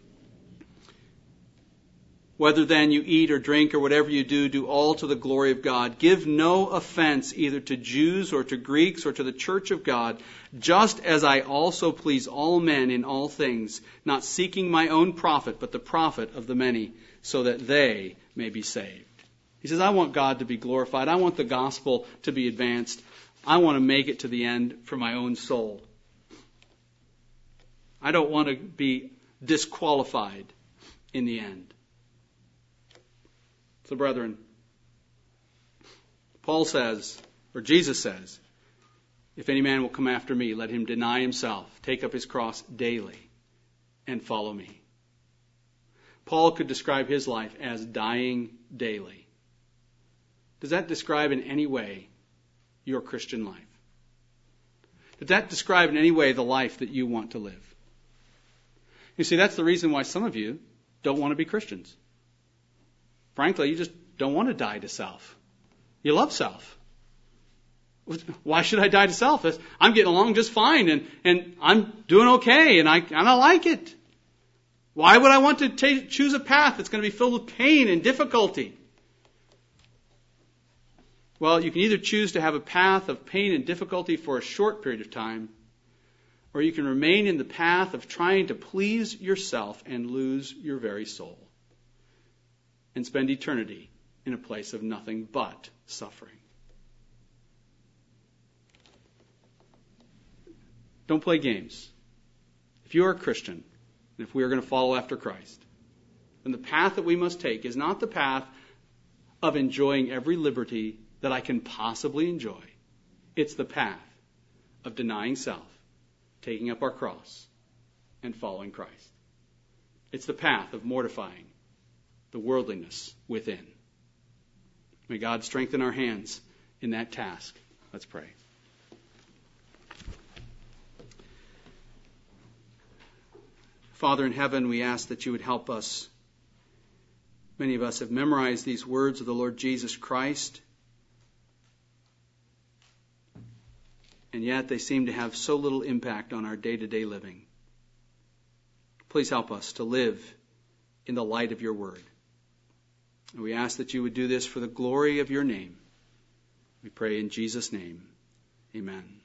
Whether then you eat or drink or whatever you do, do all to the glory of God. Give no offense either to Jews or to Greeks or to the church of God, just as I also please all men in all things, not seeking my own profit, but the profit of the many, so that they may be saved. He says, I want God to be glorified. I want the gospel to be advanced. I want to make it to the end for my own soul. I don't want to be disqualified in the end. So, brethren, Paul says, or Jesus says, if any man will come after me, let him deny himself, take up his cross daily, and follow me. Paul could describe his life as dying daily. Does that describe in any way your Christian life? Does that describe in any way the life that you want to live? You see, that's the reason why some of you don't want to be Christians. Frankly, you just don't want to die to self. You love self. Why should I die to self? I'm getting along just fine, and I'm doing okay, and I like it. Why would I want to choose a path that's going to be filled with pain and difficulty? Well, you can either choose to have a path of pain and difficulty for a short period of time, or you can remain in the path of trying to please yourself and lose your very soul and spend eternity in a place of nothing but suffering. Don't play games. If you are a Christian, and if we are going to follow after Christ, then the path that we must take is not the path of enjoying every liberty that I can possibly enjoy. It's the path of denying self, taking up our cross, and following Christ. It's the path of mortifying the worldliness within. May God strengthen our hands in that task. Let's pray. Father in heaven, we ask that you would help us. Many of us have memorized these words of the Lord Jesus Christ, and yet they seem to have so little impact on our day-to-day living. Please help us to live in the light of your word. And we ask that you would do this for the glory of your name. We pray in Jesus' name. Amen.